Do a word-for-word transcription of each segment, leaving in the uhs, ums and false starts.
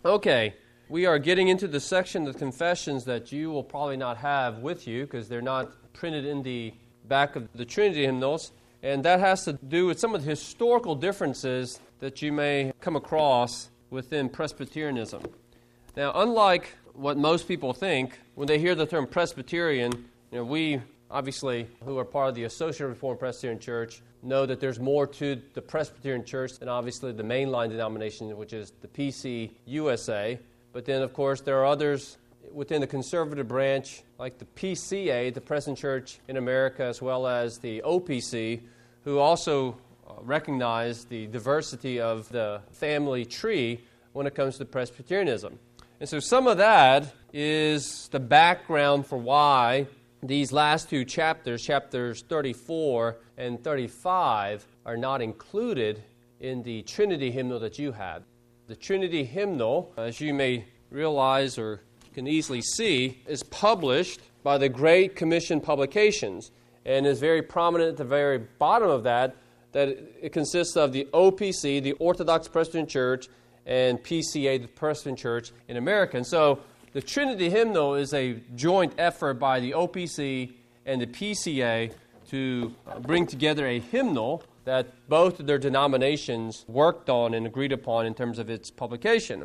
Okay, we are getting into the section of the confessions that you will probably not have with you because they're not printed in the back of the Trinity hymnals, and that has to do with some of the historical differences that you may come across within Presbyterianism. Now, unlike what most people think, when they hear the term Presbyterian, you know, we obviously, who are part of the Associated Reformed Presbyterian Church, know that there's more to the Presbyterian Church than obviously the mainline denomination, which is the P C U S A. But then, of course, there are others within the conservative branch, like the P C A, the Presbyterian Church in America, as well as the O P C, who also recognize the diversity of the family tree when it comes to Presbyterianism. And so some of that is the background for why these last two chapters, chapters thirty-four and thirty-five, are not included in the Trinity hymnal that you have. The Trinity hymnal, as you may realize or can easily see, is published by the Great Commission Publications and is very prominent at the very bottom of that, that it consists of the O P C, the Orthodox Presbyterian Church, and P C A, the Presbyterian Church in America. And so the Trinity hymnal is a joint effort by the O P C and the P C A to bring together a hymnal that both of their denominations worked on and agreed upon in terms of its publication.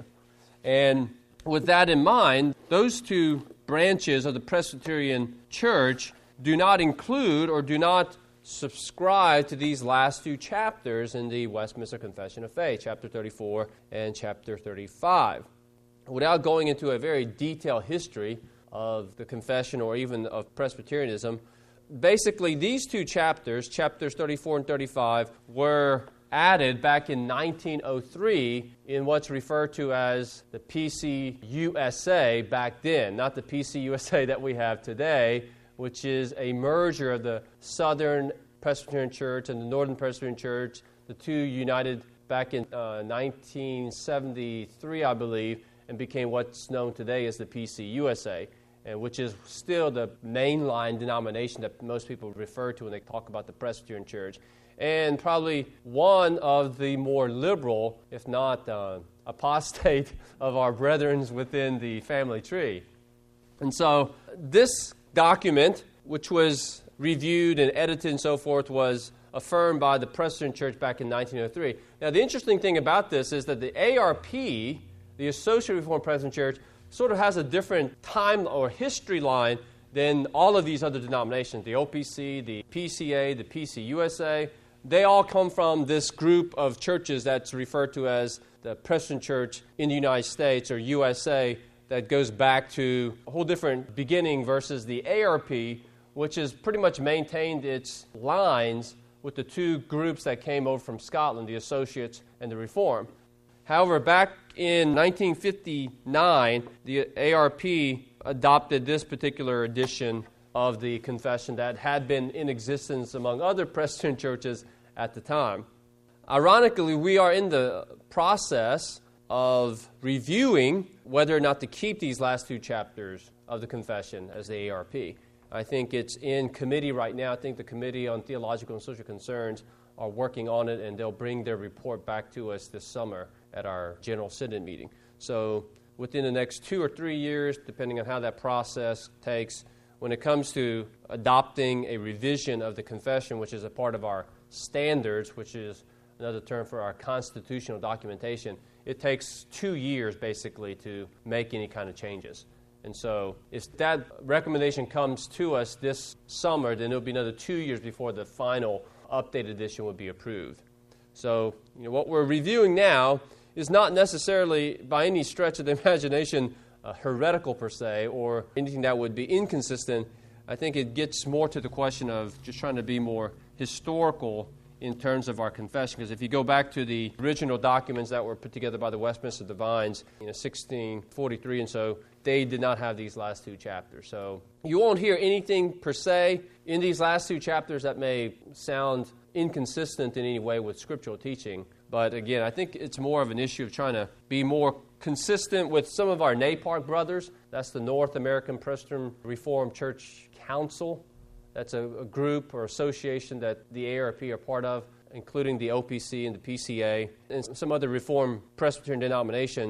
And with that in mind, those two branches of the Presbyterian Church do not include or do not subscribe to these last two chapters in the Westminster Confession of Faith, chapter thirty-four and chapter thirty-five. Without going into a very detailed history of the confession or even of Presbyterianism, basically these two chapters, chapters thirty-four and thirty-five, were added back in nineteen oh three in what's referred to as the P C U S A back then, not the P C U S A that we have today, which is a merger of the Southern Presbyterian Church and the Northern Presbyterian Church, the two united back in uh, nineteen seventy-three, I believe, and became what's known today as the P C U S A, and which is still the mainline denomination that most people refer to when they talk about the Presbyterian Church, and probably one of the more liberal, if not uh, apostate, of our brethren within the family tree. And so this document, which was reviewed and edited and so forth, was affirmed by the Presbyterian Church back in nineteen oh three. Now, the interesting thing about this is that the A R P, the Associated Reformed Presbyterian Church, sort of has a different time or history line than all of these other denominations, the O P C, the P C A, the P C U S A. They all come from this group of churches that's referred to as the Presbyterian Church in the United States, or U S A, that goes back to a whole different beginning versus the A R P, which has pretty much maintained its lines with the two groups that came over from Scotland, the Associates and the Reformed. However, back in nineteen fifty-nine, the A R P adopted this particular edition of the confession that had been in existence among other Presbyterian churches at the time. Ironically, we are in the process of reviewing whether or not to keep these last two chapters of the confession as the A R P. I think it's in committee right now. I think the Committee on Theological and Social Concerns are working on it, and they'll bring their report back to us this summer at our General Synod meeting. So within the next two or three years, depending on how that process takes, when it comes to adopting a revision of the confession, which is a part of our standards, which is another term for our constitutional documentation, it takes two years basically to make any kind of changes. And so if that recommendation comes to us this summer, then it'll be another two years before the final updated edition would be approved. So you know, what we're reviewing now is not necessarily by any stretch of the imagination uh, heretical per se, or anything that would be inconsistent. I think it gets more to the question of just trying to be more historical in terms of our confession. Because if you go back to the original documents that were put together by the Westminster Divines in you know, sixteen forty-three and so, they did not have these last two chapters. So you won't hear anything per se in these last two chapters that may sound inconsistent in any way with scriptural teaching. But again, I think it's more of an issue of trying to be more consistent with some of our NAPARC brothers. That's the North American Presbyterian Reformed Church Council. That's a, a group or association that the A R P are part of, including the O P C and the P C A and some other Reformed Presbyterian denominations.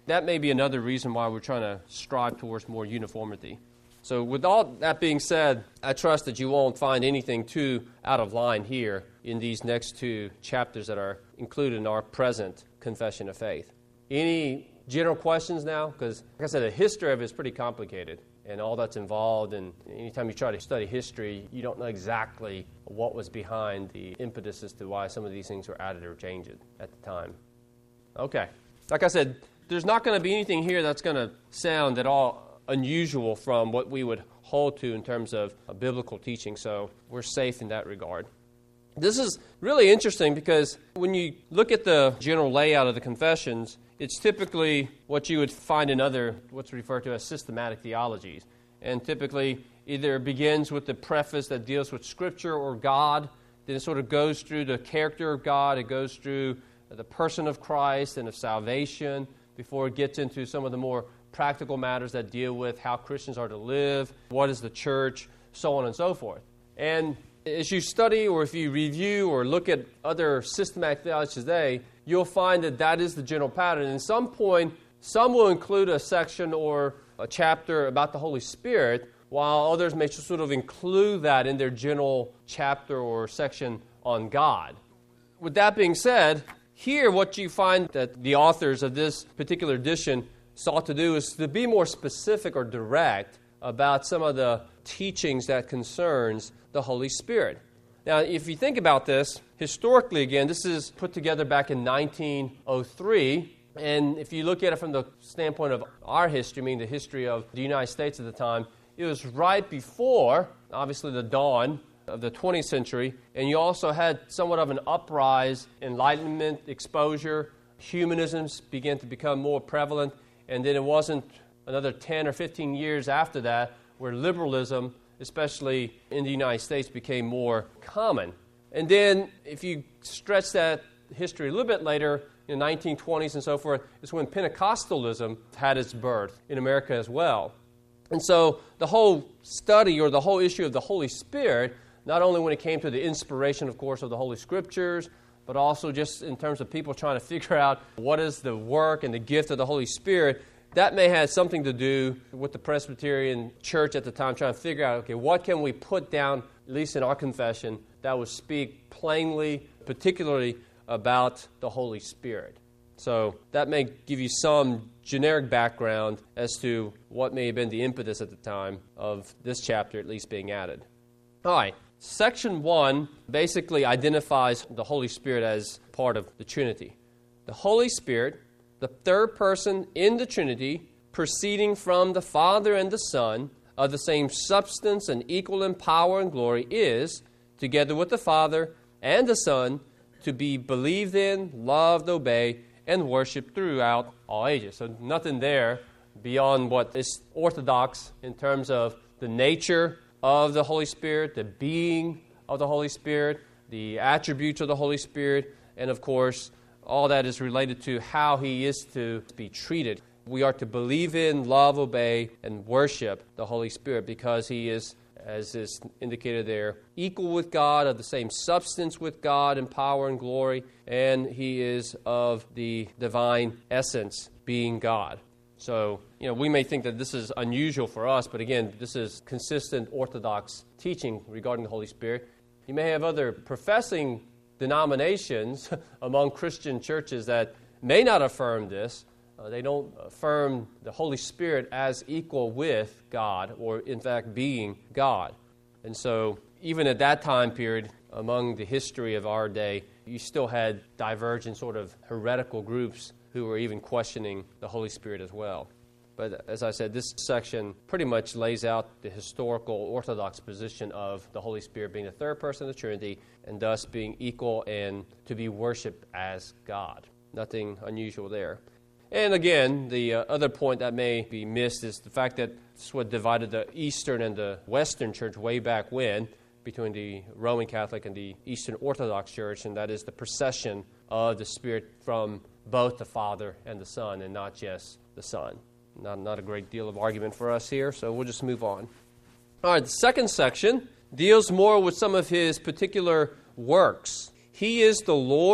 that may be another reason why we're trying to strive towards more uniformity. So with all that being said, I trust that you won't find anything too out of line here in these next two chapters that are included in our present confession of faith. Any general questions now? Because, like I said, the history of it is pretty complicated, and all that's involved, and anytime you try to study history, you don't know exactly what was behind the impetus as to why some of these things were added or changed at the time. Okay. Like I said, there's not going to be anything here that's going to sound at all unusual from what we would hold to in terms of a biblical teaching, so we're safe in that regard. This is really interesting because when you look at the general layout of the confessions, it's typically what you would find in other, what's referred to as systematic theologies. And typically either begins with the preface that deals with Scripture or God, then it sort of goes through the character of God, it goes through the person of Christ and of salvation before it gets into some of the more practical matters that deal with how Christians are to live, what is the church, so on and so forth. And as you study or if you review or look at other systematic theologies today, you'll find that that is the general pattern. And at some point, some will include a section or a chapter about the Holy Spirit, while others may sort of include that in their general chapter or section on God. With that being said, here what you find that the authors of this particular edition sought to do is to be more specific or direct about some of the teachings that concerns the Holy Spirit. Now, if you think about this, historically, again, this is put together back in nineteen oh three, and if you look at it from the standpoint of our history, meaning the history of the United States at the time, it was right before, obviously, the dawn of the twentieth century, and you also had somewhat of an uprise, Enlightenment, exposure, humanisms began to become more prevalent. And then it wasn't another ten or fifteen years after that where liberalism, especially in the United States, became more common. And then if you stretch that history a little bit later, in the nineteen twenties and so forth, is when Pentecostalism had its birth in America as well. And so the whole study or the whole issue of the Holy Spirit, not only when it came to the inspiration, of course, of the Holy Scriptures, but also just in terms of people trying to figure out what is the work and the gift of the Holy Spirit, that may have something to do with the Presbyterian Church at the time, trying to figure out, okay, what can we put down, at least in our confession, that would speak plainly, particularly about the Holy Spirit. So that may give you some generic background as to what may have been the impetus at the time of this chapter at least being added. All right. Section one basically identifies the Holy Spirit as part of the Trinity. The Holy Spirit, the third person in the Trinity, proceeding from the Father and the Son, of the same substance and equal in power and glory, is, together with the Father and the Son, to be believed in, loved, obeyed, and worshipped throughout all ages. So nothing there beyond what is orthodox in terms of the nature of the Holy Spirit, the being of the Holy Spirit, the attributes of the Holy Spirit, and of course, all that is related to how He is to be treated. We are to believe in, love, obey, and worship the Holy Spirit because He is, as is indicated there, equal with God, of the same substance with God in power and glory, and He is of the divine essence, being God. So, you know, we may think that this is unusual for us, but again, this is consistent Orthodox teaching regarding the Holy Spirit. You may have other professing denominations among Christian churches that may not affirm this. Uh, they don't affirm the Holy Spirit as equal with God, or in fact being God. And so, even at that time period, among the history of our day, you still had divergent sort of heretical groups who were even questioning the Holy Spirit as well. But as I said, this section pretty much lays out the historical Orthodox position of the Holy Spirit being the third person of the Trinity and thus being equal and to be worshipped as God. Nothing unusual there. And again, the uh, other point that may be missed is the fact that this is what divided the Eastern and the Western Church way back when, between the Roman Catholic and the Eastern Orthodox Church, and that is the procession of the Spirit from both the Father and the Son, and not just the Son. Not, not a great deal of argument for us here, so we'll just move on. All right, the second section deals more with some of His particular works. He is the Lord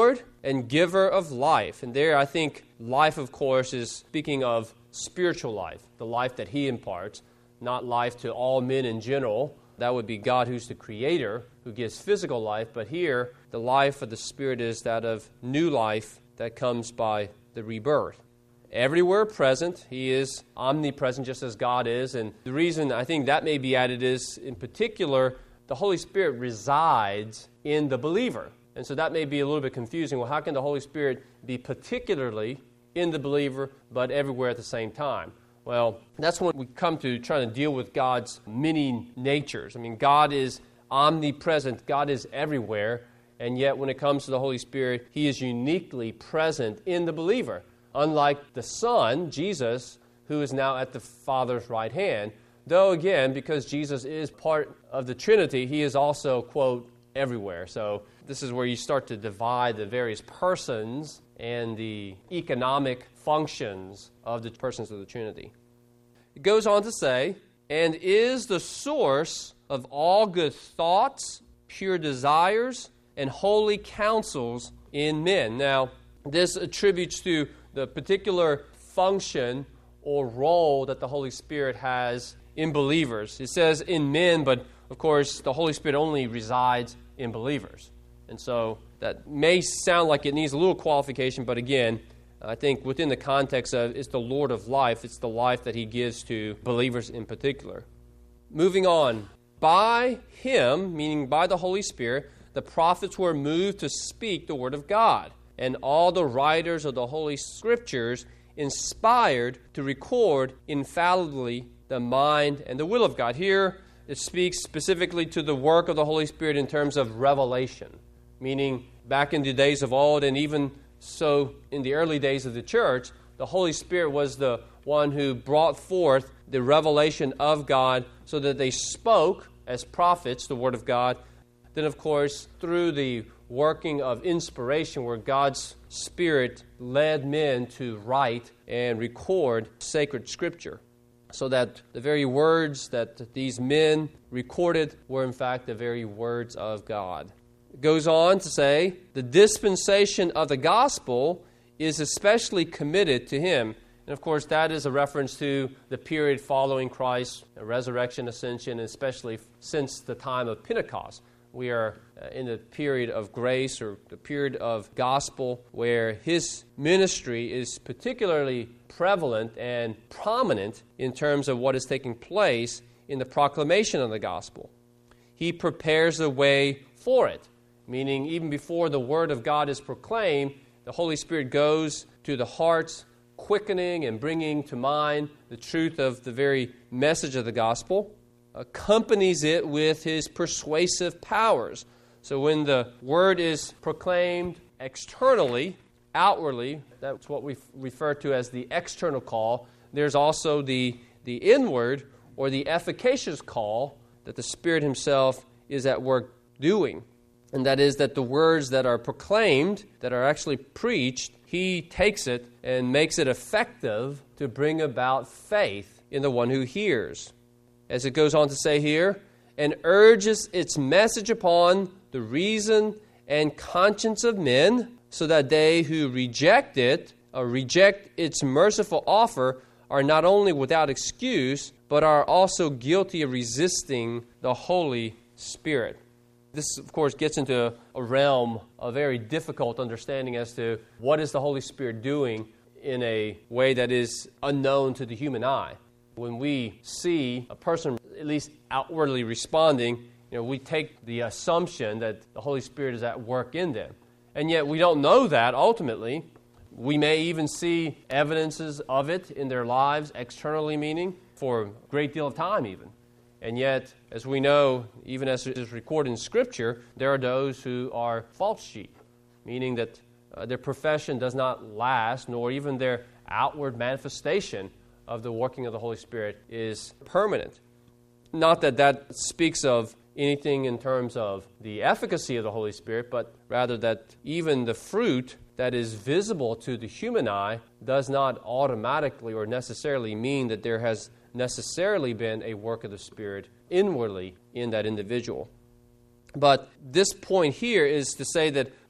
and giver of life. And there I think life, of course, is speaking of spiritual life, the life that he imparts, not life to all men in general. That would be God, who's the creator, who gives physical life. But here, the life of the Spirit is that of new life that comes by the rebirth. Everywhere present, he is omnipresent just as God is. And the reason I think that may be added is, in particular, the Holy Spirit resides in the believer. And so that may be a little bit confusing. Well, how can the Holy Spirit be particularly in the believer, but everywhere at the same time? Well, that's when we come to trying to deal with God's many natures. I mean, God is omnipresent. God is everywhere. And yet, when it comes to the Holy Spirit, he is uniquely present in the believer. Unlike the Son, Jesus, who is now at the Father's right hand. Though, again, because Jesus is part of the Trinity, he is also, quote, everywhere. So this is where you start to divide the various persons and the economic functions of the persons of the Trinity. It goes on to say, and is the source of all good thoughts, pure desires, and holy counsels in men. Now, this attributes to the particular function or role that the Holy Spirit has in believers. It says in men, but of course, the Holy Spirit only resides in believers. And so that may sound like it needs a little qualification, but again, I think within the context of it's the Lord of life, it's the life that he gives to believers in particular. Moving on, by him, meaning by the Holy Spirit, the prophets were moved to speak the word of God, and all the writers of the Holy Scriptures inspired to record infallibly the mind and the will of God. Here, it speaks specifically to the work of the Holy Spirit in terms of revelation, meaning back in the days of old and even so in the early days of the church, the Holy Spirit was the one who brought forth the revelation of God so that they spoke as prophets the word of God. Then, of course, through the working of inspiration where God's Spirit led men to write and record sacred Scripture, so that the very words that these men recorded were in fact the very words of God. It goes on to say, the dispensation of the gospel is especially committed to him. And of course, that is a reference to the period following Christ's resurrection, ascension, and especially since the time of Pentecost. We are in the period of grace, or the period of gospel, where his ministry is particularly prevalent and prominent in terms of what is taking place in the proclamation of the gospel. He prepares the way for it, meaning even before the word of God is proclaimed, the Holy Spirit goes to the hearts, quickening and bringing to mind the truth of the very message of the gospel, accompanies it with his persuasive powers. So when the word is proclaimed externally, outwardly, that's what we refer to as the external call. There's also the, the inward or the efficacious call that the Spirit himself is at work doing. And that is that the words that are proclaimed, that are actually preached, he takes it and makes it effective to bring about faith in the one who hears. As it goes on to say here, and urges its message upon the reason and conscience of men, so that they who reject it, or reject its merciful offer, are not only without excuse, but are also guilty of resisting the Holy Spirit. This, of course, gets into a realm of very difficult understanding as to what is the Holy Spirit doing in a way that is unknown to the human eye. When we see a person at least outwardly responding, you know, we take the assumption that the Holy Spirit is at work in them. And yet we don't know that ultimately. We may even see evidences of it in their lives, externally meaning, for a great deal of time even. And yet, as we know, even as it is recorded in Scripture, there are those who are false sheep, meaning that uh, their profession does not last, nor even their outward manifestation of the working of the Holy Spirit is permanent. Not that that speaks of anything in terms of the efficacy of the Holy Spirit, but rather that even the fruit that is visible to the human eye does not automatically or necessarily mean that there has necessarily been a work of the Spirit inwardly in that individual. But this point here is to say that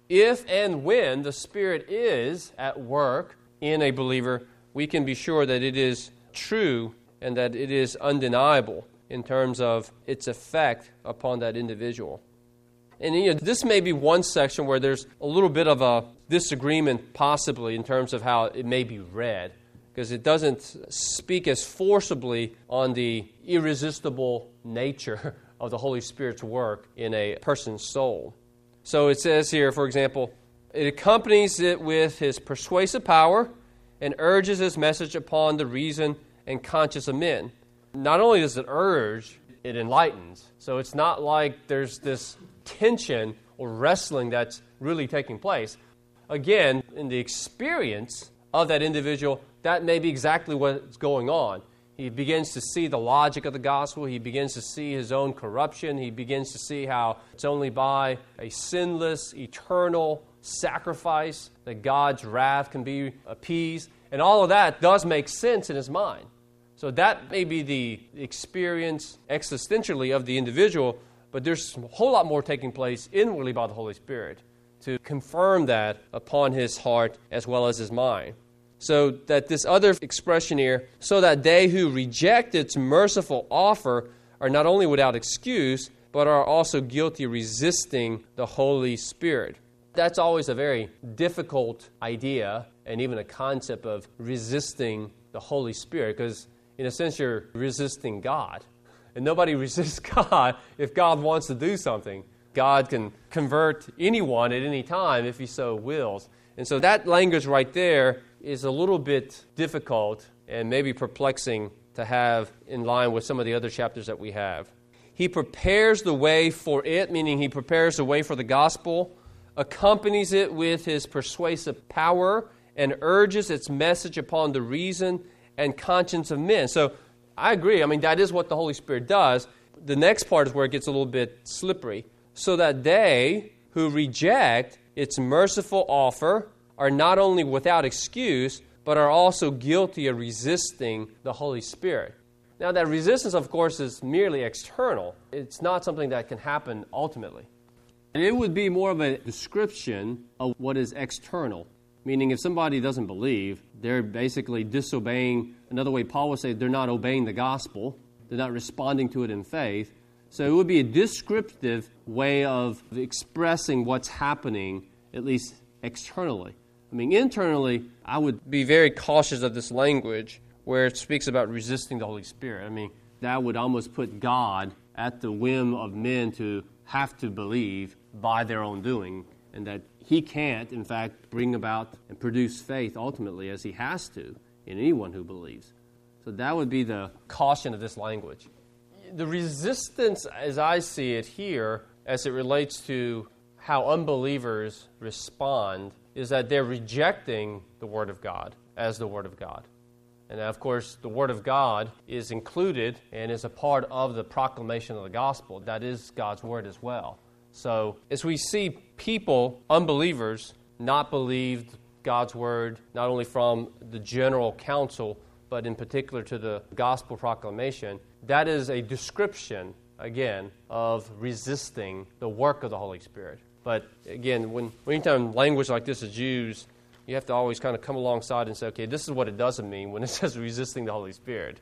if and when the Spirit is at work in a believer, we can be sure that it is true and that it is undeniable in terms of its effect upon that individual. And you know, this may be one section where there's a little bit of a disagreement possibly in terms of how it may be read, because it doesn't speak as forcibly on the irresistible nature of the Holy Spirit's work in a person's soul. So it says here, for example, it accompanies it with his persuasive power and urges his message upon the reason and conscience of men. Not only does it urge, it enlightens. So it's not like there's this tension or wrestling that's really taking place. Again, in the experience of that individual, that may be exactly what's going on. He begins to see the logic of the gospel. He begins to see his own corruption. He begins to see how it's only by a sinless, eternal sacrifice that God's wrath can be appeased. And all of that does make sense in his mind. So that may be the experience existentially of the individual, but there's a whole lot more taking place inwardly by the Holy Spirit to confirm that upon his heart as well as his mind. So that this other expression here, so that they who reject its merciful offer are not only without excuse, but are also guilty of resisting the Holy Spirit. That's always a very difficult idea and even a concept of resisting the Holy Spirit, because in a sense you're resisting God. And nobody resists God if God wants to do something. God can convert anyone at any time if he so wills. And so that language right there is a little bit difficult and maybe perplexing to have in line with some of the other chapters that we have. He prepares the way for it, meaning he prepares the way for the gospel, accompanies it with his persuasive power, and urges its message upon the reason and conscience of men. So I agree. I mean, that is what the Holy Spirit does. The next part is where it gets a little bit slippery. So that they who reject its merciful offer are not only without excuse, but are also guilty of resisting the Holy Spirit. Now, that resistance, of course, is merely external. It's not something that can happen ultimately. And it would be more of a description of what is external. Meaning, if somebody doesn't believe, they're basically disobeying. Another way Paul would say, they're not obeying the gospel. They're not responding to it in faith. So it would be a descriptive way of expressing what's happening, at least externally. I mean, internally, I would be very cautious of this language where it speaks about resisting the Holy Spirit. I mean, that would almost put God at the whim of men to have to believe by their own doing, and that he can't, in fact, bring about and produce faith ultimately as he has to in anyone who believes. So that would be the caution of this language. The resistance, as I see it here, as it relates to how unbelievers respond, is that they're rejecting the Word of God as the Word of God. And of course, the Word of God is included and is a part of the proclamation of the gospel. That is God's Word as well. So as we see people, unbelievers, not believe God's Word, not only from the general counsel, but in particular to the gospel proclamation, that is a description, again, of resisting the work of the Holy Spirit. But again, when anytime language like this is used, you have to always kind of come alongside and say, okay, this is what it doesn't mean when it says resisting the Holy Spirit.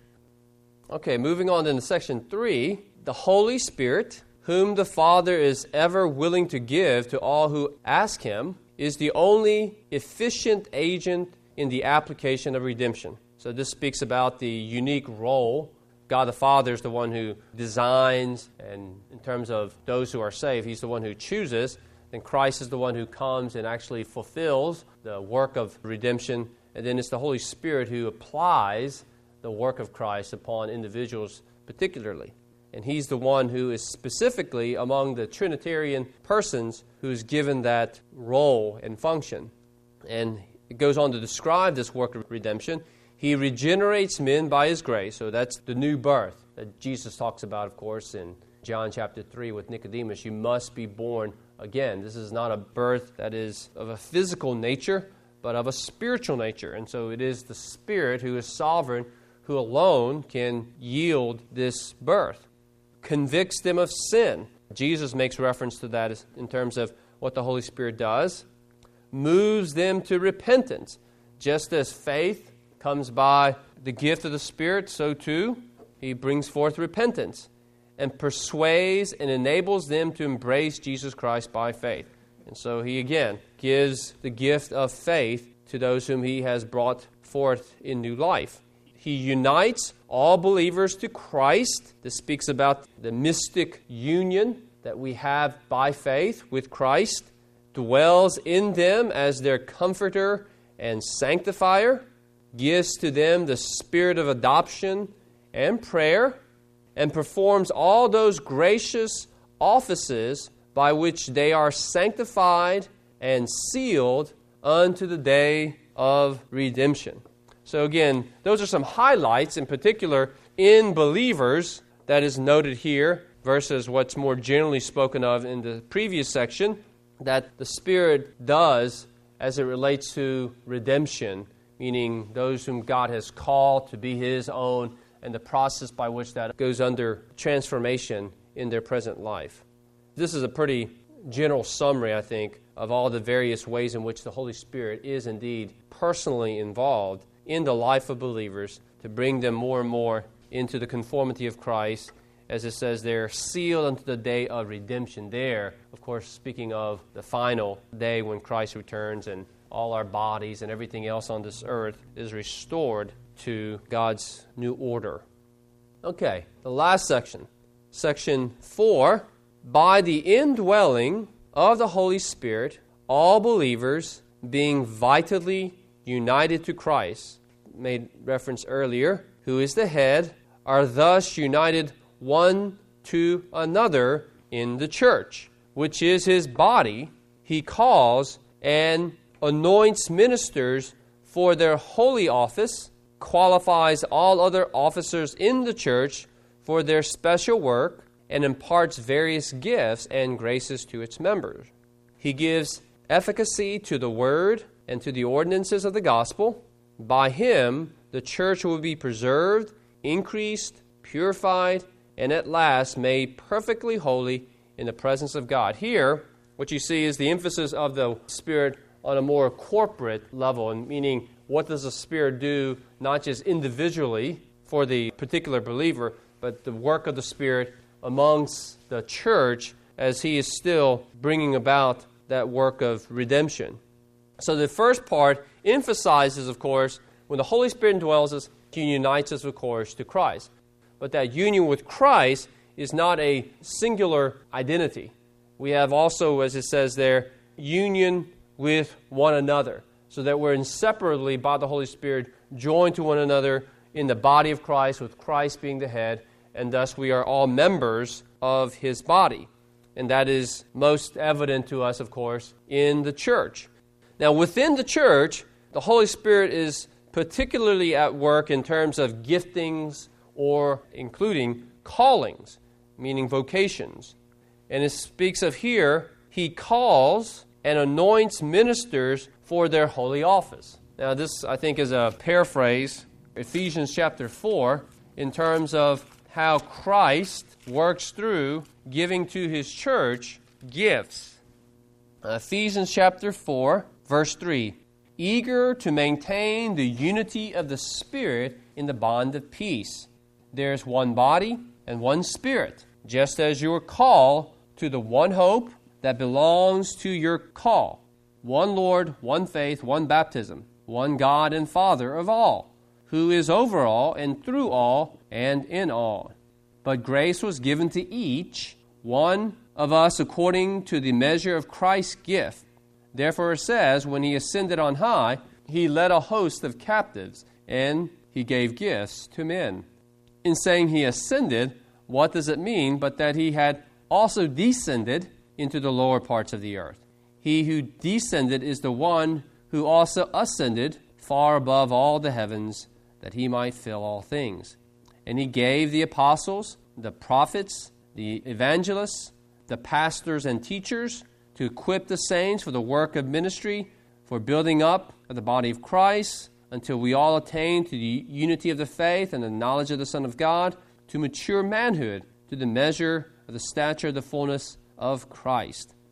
Okay, moving on into section three, the Holy Spirit, whom the Father is ever willing to give to all who ask him, is the only efficient agent in the application of redemption. So this speaks about the unique role. God the Father is the one who designs, and in terms of those who are saved, he's the one who chooses. Then Christ is the one who comes and actually fulfills the work of redemption. And then it's the Holy Spirit who applies the work of Christ upon individuals particularly. And he's the one who is specifically among the Trinitarian persons who is given that role and function. And it goes on to describe this work of redemption. He regenerates men by his grace. So that's the new birth that Jesus talks about, of course, in John chapter three with Nicodemus. You must be born again. This is not a birth that is of a physical nature, but of a spiritual nature. And so it is the Spirit who is sovereign, who alone can yield this birth. Convicts them of sin. Jesus makes reference to that in terms of what the Holy Spirit does, moves them to repentance. Just as faith comes by the gift of the Spirit, so too He brings forth repentance and persuades and enables them to embrace Jesus Christ by faith. And so He again gives the gift of faith to those whom He has brought forth in new life. He unites all believers to Christ. This speaks about the mystic union that we have by faith with Christ, dwells in them as their comforter and sanctifier, gives to them the spirit of adoption and prayer, and performs all those gracious offices by which they are sanctified and sealed unto the day of redemption. So again, those are some highlights in particular in believers that is noted here versus what's more generally spoken of in the previous section, that the Spirit does as it relates to redemption, meaning those whom God has called to be His own, and the process by which that goes under transformation in their present life. This is a pretty general summary, I think, of all the various ways in which the Holy Spirit is indeed personally involved in the life of believers to bring them more and more into the conformity of Christ. As it says, they're sealed unto the day of redemption. There, of course, speaking of the final day when Christ returns and all our bodies and everything else on this earth is restored to God's new order. Okay, the last section. Section four, by the indwelling of the Holy Spirit, all believers being vitally united to Christ, made reference earlier, who is the head, are thus united one to another in the church, which is His body. He calls and anoints ministers for their holy office, qualifies all other officers in the church for their special work, and imparts various gifts and graces to its members. He gives efficacy to the word and to the ordinances of the gospel. By Him, the church will be preserved, increased, purified, and at last made perfectly holy in the presence of God. Here, what you see is the emphasis of the Spirit on a more corporate level, and meaning what does the Spirit do not just individually for the particular believer, but the work of the Spirit amongst the church as He is still bringing about that work of redemption. So the first part emphasizes, of course, when the Holy Spirit indwells us, He unites us, of course, to Christ. But that union with Christ is not a singular identity. We have also, as it says there, union with one another, so that we're inseparably, by the Holy Spirit, joined to one another in the body of Christ, with Christ being the head, and thus we are all members of His body. And that is most evident to us, of course, in the church. Now, within the church, the Holy Spirit is particularly at work in terms of giftings or including callings, meaning vocations. And it speaks of here, He calls and anoints ministers for their holy office. Now, this, I think, is a paraphrase, Ephesians chapter four, in terms of how Christ works through giving to His church gifts. Ephesians chapter four, verse three, eager to maintain the unity of the Spirit in the bond of peace. There is one body and one Spirit, just as you are called to the one hope that belongs to your call. One Lord, one faith, one baptism, one God and Father of all, who is over all and through all and in all. But grace was given to each one of us according to the measure of Christ's gift. Therefore it says, when He ascended on high, He led a host of captives, and He gave gifts to men. In saying He ascended, what does it mean but that He had also descended into the lower parts of the earth? He who descended is the one who also ascended far above all the heavens, that He might fill all things. And He gave the apostles, the prophets, the evangelists, the pastors and teachers to equip the saints for the work of ministry, for building up of the body of Christ, until we all attain to the unity of the faith and the knowledge of the Son of God, to mature manhood, to the measure of the stature of the fullness of Christ.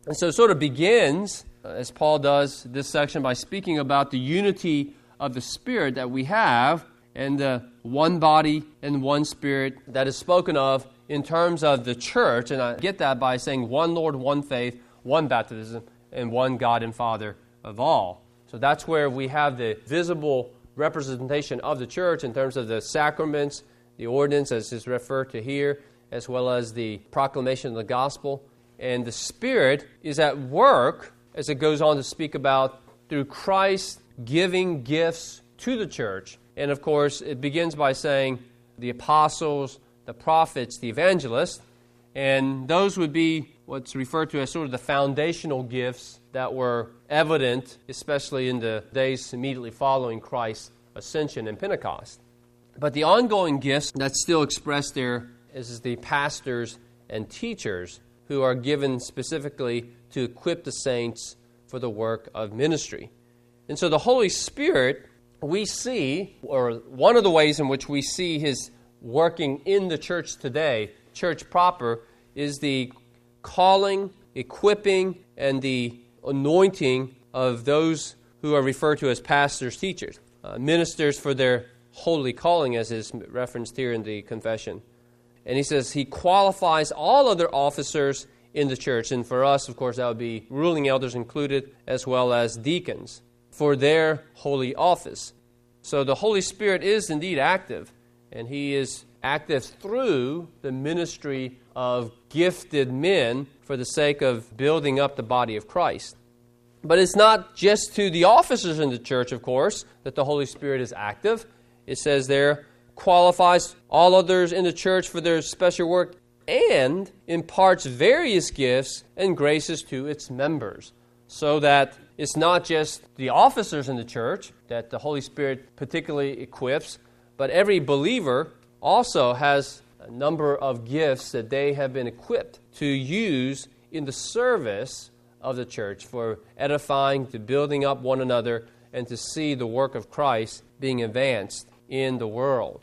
And so it sort of begins, uh, as Paul does this section, by speaking about the unity of the Spirit that we have and the one body and one Spirit that is spoken of in terms of the church. And I get that by saying one Lord, one faith, one baptism, and one God and Father of all. So that's where we have the visible representation of the church in terms of the sacraments, the ordinance as is referred to here, as well as the proclamation of the gospel. And the Spirit is at work, as it goes on to speak about, through Christ giving gifts to the church. And of course, it begins by saying the apostles, the prophets, the evangelists, and those would be what's referred to as sort of the foundational gifts that were evident, especially in the days immediately following Christ's ascension and Pentecost. But the ongoing gifts that's still expressed there is the pastors and teachers who are given specifically to equip the saints for the work of ministry. And so the Holy Spirit, we see, or one of the ways in which we see His working in the church today, church proper, is the calling, equipping, and the anointing of those who are referred to as pastors, teachers, uh, ministers for their holy calling, as is referenced here in the confession. And he says he qualifies all other officers in the church. And for us, of course, that would be ruling elders included, as well as deacons, for their holy office. So the Holy Spirit is indeed active, and He is active through the ministry of gifted men for the sake of building up the body of Christ. But it's not just to the officers in the church, of course, that the Holy Spirit is active. It says there, qualifies all others in the church for their special work and imparts various gifts and graces to its members, so that it's not just the officers in the church that the Holy Spirit particularly equips, but every believer also has a number of gifts that they have been equipped to use in the service of the church for edifying, to building up one another, and to see the work of Christ being advanced in the world.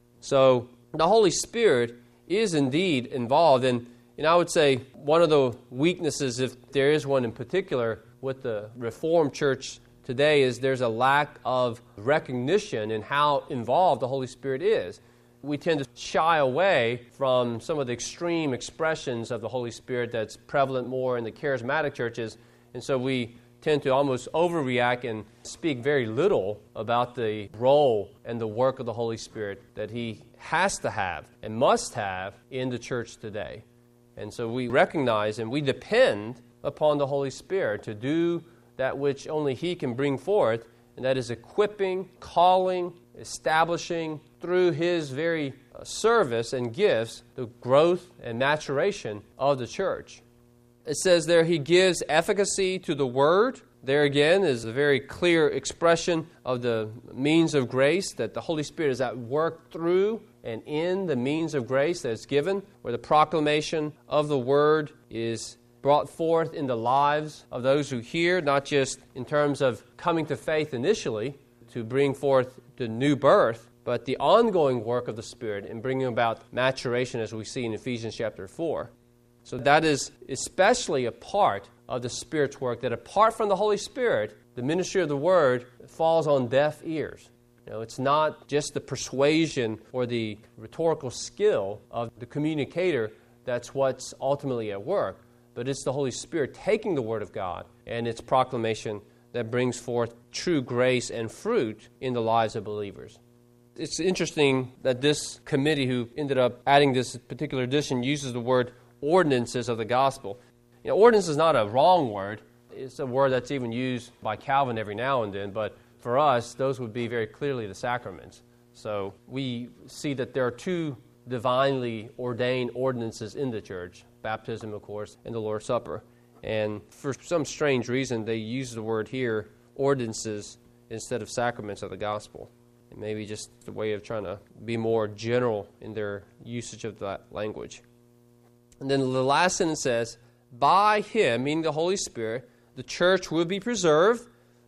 So the Holy Spirit is indeed involved. And, and I would say one of the weaknesses, if there is one in particular, with the Reformed Church today is there's a lack of recognition in how involved the Holy Spirit is. We tend to shy away from some of the extreme expressions of the Holy Spirit that's prevalent more in the charismatic churches, and so we tend to almost overreact and speak very little about the role and the work of the Holy Spirit that He has to have and must have in the church today. And so we recognize and we depend upon the Holy Spirit to do that which only He can bring forth, and that is equipping, calling, establishing through His very service and gifts the growth and maturation of the church. It says there He gives efficacy to the Word. There again is a very clear expression of the means of grace that the Holy Spirit is at work through and in the means of grace that is given, where the proclamation of the Word is brought forth in the lives of those who hear, not just in terms of coming to faith initially to bring forth the new birth, but the ongoing work of the Spirit in bringing about maturation, as we see in Ephesians chapter four. So that is especially a part of the Spirit's work, that apart from the Holy Spirit, the ministry of the Word falls on deaf ears. You know, it's not just the persuasion or the rhetorical skill of the communicator that's what's ultimately at work, but it's the Holy Spirit taking the Word of God and its proclamation that brings forth true grace and fruit in the lives of believers. It's interesting that this committee who ended up adding this particular edition uses the word ordinances of the gospel. You know, ordinance is not a wrong word. It's a word that's even used by Calvin every now and then, but for us, those would be very clearly the sacraments. So we see that there are two divinely ordained ordinances in the church, baptism, of course, and the Lord's Supper. And for some strange reason, they use the word here, ordinances, instead of sacraments of the gospel. And maybe just a way of trying to be more general in their usage of that language. And then the last sentence says, by Him, meaning the Holy Spirit, the church will be preserved.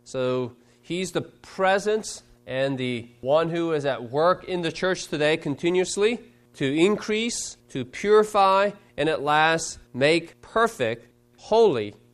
So He's the presence and the one who is at work in the church today continuously to increase, to purify, and at last make perfect, holy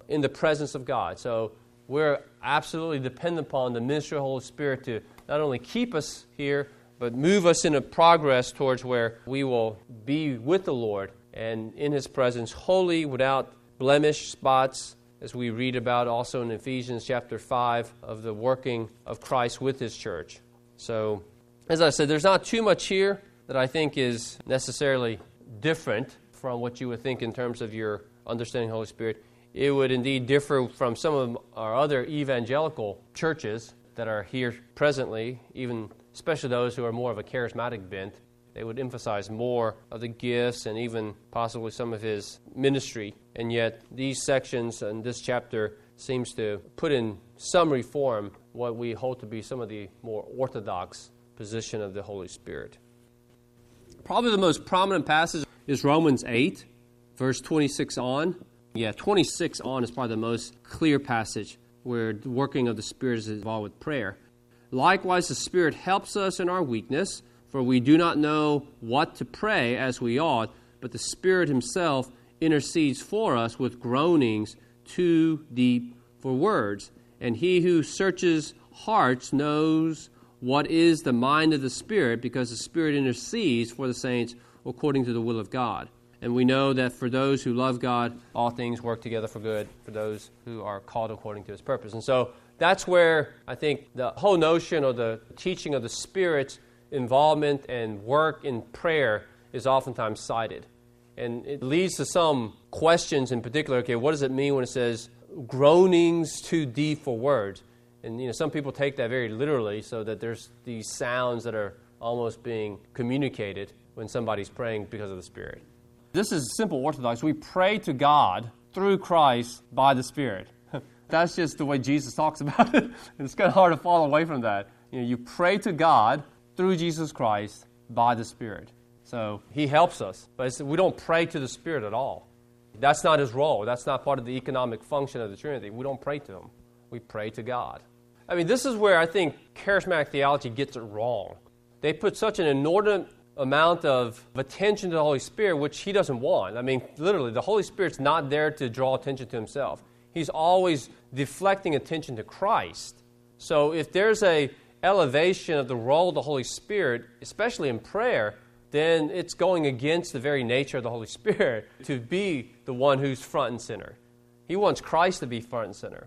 in the presence of God. So we're absolutely dependent upon the ministry of the Holy Spirit to not only keep us here, but move us in a progress towards where we will be with the Lord and in His presence, holy, without blemish, spots, as we read about also in Ephesians chapter five of the working of Christ with His church. So, as I said, there's not too much here that I think is necessarily different from what you would think in terms of your understanding of the Holy Spirit. It would indeed differ from some of our other evangelical churches that are here presently, even especially those who are more of a charismatic bent. They would emphasize more of the gifts and even possibly some of His ministry. And yet these sections and this chapter seems to put in summary form what we hold to be some of the more orthodox position of the Holy Spirit. Probably the most prominent passage is Romans eight, verse twenty-six on. Yeah, twenty-six on is probably the most clear passage where the working of the Spirit is involved with prayer. Likewise, the Spirit helps us in our weakness, for we do not know what to pray as we ought, but the Spirit Himself intercedes for us with groanings too deep for words. And He who searches hearts knows what is the mind of the Spirit, because the Spirit intercedes for the saints according to the will of God. And we know that for those who love God, all things work together for good, for those who are called according to His purpose. And so that's where I think the whole notion or the teaching of the Spirit's involvement and work in prayer is oftentimes cited. And it leads to some questions in particular. Okay, what does it mean when it says groanings too deep for words? And you know, some people take that very literally, so that there's these sounds that are almost being communicated when somebody's praying because of the Spirit. This is simple orthodox. We pray to God through Christ by the Spirit. That's just the way Jesus talks about it. And it's kind of hard to fall away from that. You know, you pray to God through Jesus Christ by the Spirit. So He helps us. But it's, we don't pray to the Spirit at all. That's not His role. That's not part of the economic function of the Trinity. We don't pray to Him. We pray to God. I mean, this is where I think charismatic theology gets it wrong. They put such an inordinate amount of attention to the Holy Spirit, which He doesn't want. I mean, literally, the Holy Spirit's not there to draw attention to Himself. He's always deflecting attention to Christ. So if there's a elevation of the role of the Holy Spirit, especially in prayer, then it's going against the very nature of the Holy Spirit to be the one who's front and center. He wants Christ to be front and center.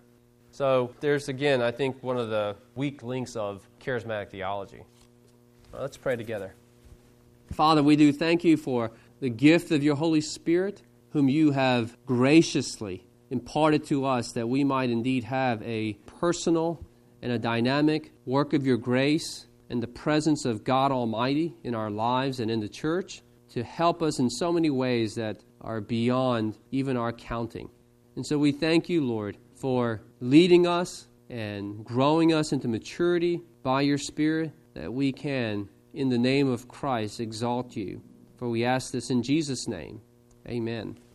So there's, again, I think, one of the weak links of charismatic theology. Well, let's pray together. Father, we do thank You for the gift of Your Holy Spirit, whom You have graciously imparted to us, that we might indeed have a personal and a dynamic work of Your grace and the presence of God Almighty in our lives and in the church to help us in so many ways that are beyond even our counting. And so we thank You, Lord, for leading us and growing us into maturity by Your Spirit, that we can, in the name of Christ, exalt You. For we ask this in Jesus' name. Amen.